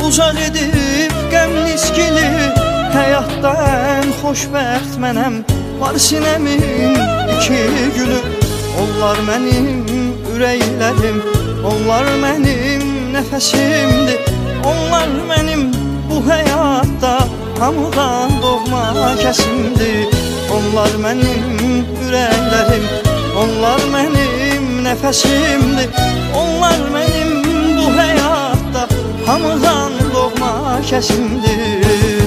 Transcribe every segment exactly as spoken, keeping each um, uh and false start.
uzaq edib qəmli iskili. Həyatda ən xoşbəxt mənəm, var sinəmin iki gülü. Onlar mənim ürəklərim, onlar mənim nəfəsimdir. Onlar mənim bu həyatda hamıdan doğma kəsimdir. Onlar mənim ürəklərim, onlar mənim nəfəsimdir. Onlar mənim bu həyatda hamıdan doğma kəsimdir.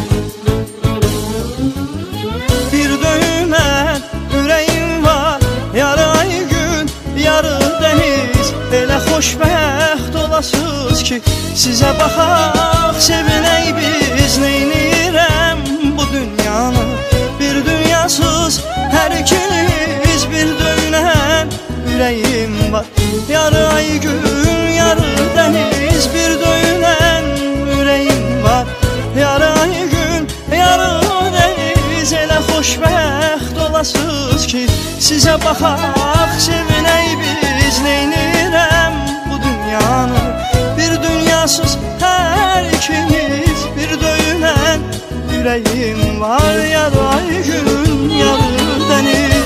Bir döyünən ürəyim var, yarı ay gün, yarı dəniz. Elə xoşbəxt olasız ki, sizə baxaq, sevinək biz. Neynirəm bu dünyanı, bir dünyasız hər ikiniz. Bir döyünən ürəyim var, yarı ay gün, yarı dəniz. Bir döyünən ürəyim var, yarı ay gün, yarı dəniz. Elə xoşbəxt olasız ki, sizə baxaq, sevinək biz. Neynirəm bu dünyanı, bir dünyasız hər ikiniz. Bir döyünən ürəyim var, yarı ay gün, yarı dəniz.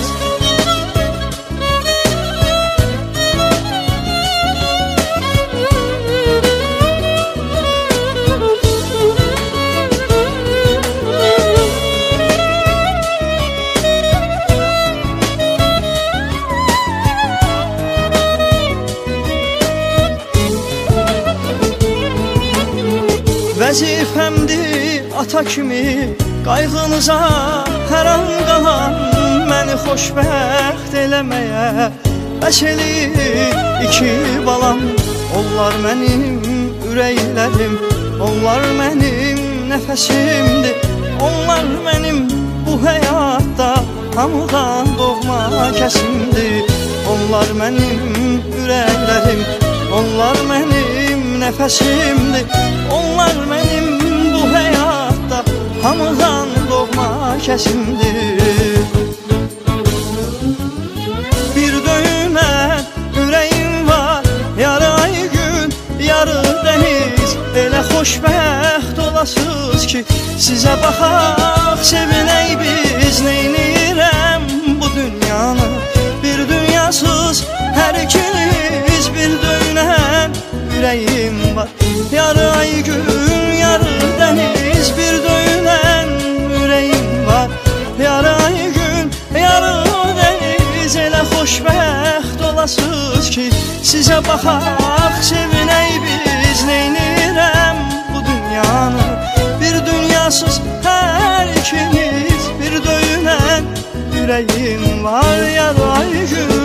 Vəzifəmdir ata kimi qayğınıza hər an qalan. Məni xoşbəxt eləməyə bəs eləyir iki balam. Onlar mənim ürəklərim, onlar mənim nəfəsimdir. Onlar mənim bu həyatda hamıdan doğma kəsimdir. Onlar mənim ürəklərim, onlar mənim nəfəsimdir. Onlar mənim bu həyatda hamıdan doğma kəsimdir. Bir döyünən ürəyim var, yarı ay gün, yarı dəniz. Elə xoşbəxt olasız ki, sizə baxaq, sevinək biz. Neynirəm bu dünyanı, bir dünyasız hər ikiniz. Bir döyünən ürəyim var, yarı ay gün, yarı dəniz. Bir döyünən ürəyim var, yarı ay gün, yarı dəniz. Elə xoşbəxt olasız ki, sizə baxaq, sevinək biz. Neynirəm bu dünyanı, bir dünyasız hər ikiniz. Bir döyünən ürəyim var, yarı ay gün,